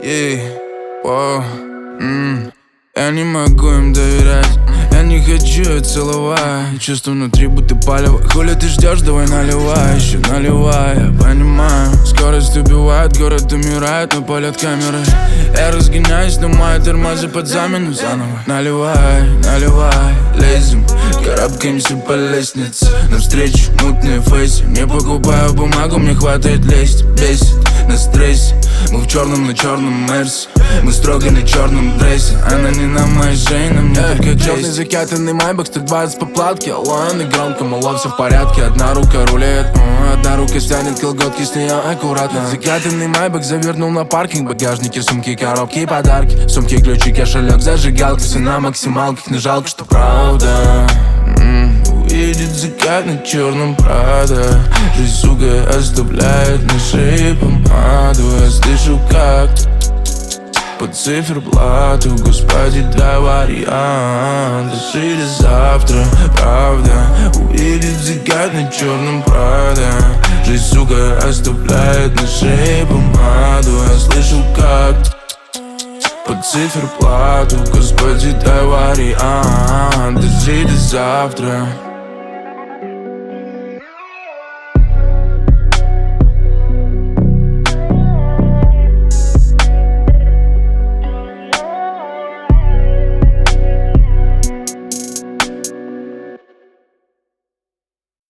Я не могу им доверять, я не хочу ее целовать. Чувства внутри будто палево. Хули ты ждешь, давай наливай, еще наливай. Я понимаю, скорость убивает, город умирает, но палят камеры. Я разгоняюсь, снимаю тормозы под замену заново. Наливай, наливай, лезем, карабкаемся по лестнице. Навстречу мутные фейсы. Не покупаю бумагу, мне хватает лезть. Бесит на стрессе. Мы в черном на черном мерсе. Мы строго на черном дрессе. Она не на моей шее, на мне только грязь. Черный закатанный майбах, 120 по платке. Лон и громко, мало, все в порядке. Одна рука рулит, одна рука стянет колготки с нее аккуратно. Закатанный майбах завернул на паркинг. Багажники, сумки, коробки и подарки. Сумки, ключи, кошелек, зажигалка. Все на максималках, но жалко, что правда. Увидит закат на черном Прада. Жизнь, сука, оставляет на шее помаду. Я слышу, как под циферблату, Господи, дай вариант. Дожили завтра, правда. Увидит закат на черном Прада. Жизнь, сука, оставляет на шее помаду. Я слышу, как под циферблату, Господи, дай вариант. Дожили завтра.